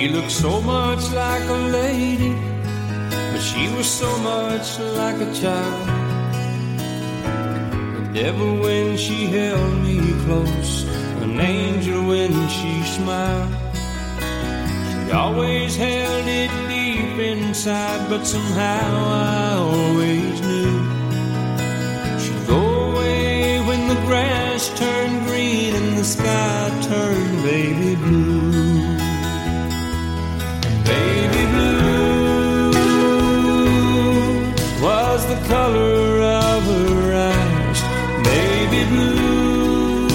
She looked so much like a lady, but she was so much like a child. The devil when she held me close, an angel when she smiled. She always held it deep inside, but somehow I always knew she'd go away when the grass turned green and the sky turned baby blue. Baby blue was the color of her eyes. Baby blue,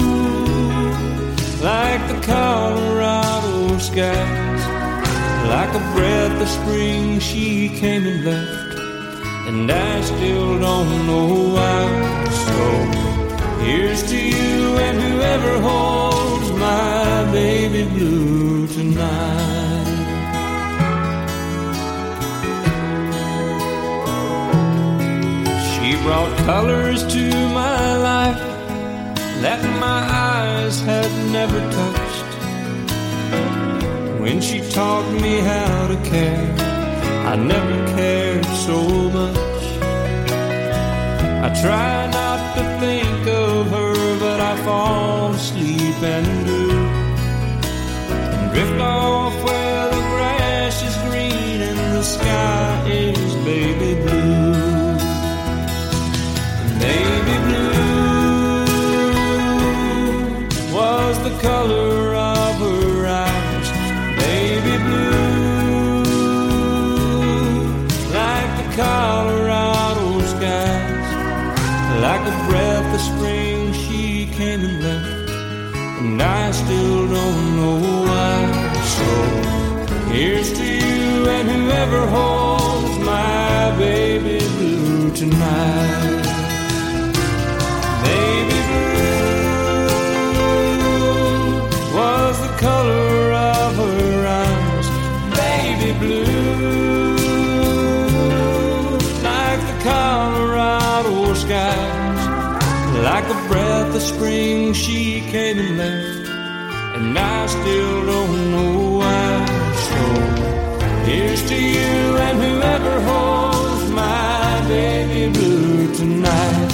like the Colorado skies. Like a breath of spring she came and left, and I still don't know why. So here's to you and whoever holds my baby blue tonight. She brought colors to my life that my eyes had never touched. When she taught me how to care, I never cared so much. I try not to think of her, but I fall asleep and do, and drift off where the grass is green and the sky is baby blue. Baby blue was the color of her eyes. Baby blue, like the Colorado skies. Like a breath of spring she came and left, and I still don't know why. So here's to you and whoever holds my baby blue tonight. Baby blue was the color of her eyes. Baby blue, like the Colorado skies. Like a breath of spring she came and left, and I still don't know why. So here's to you and whoever holds my baby blue tonight.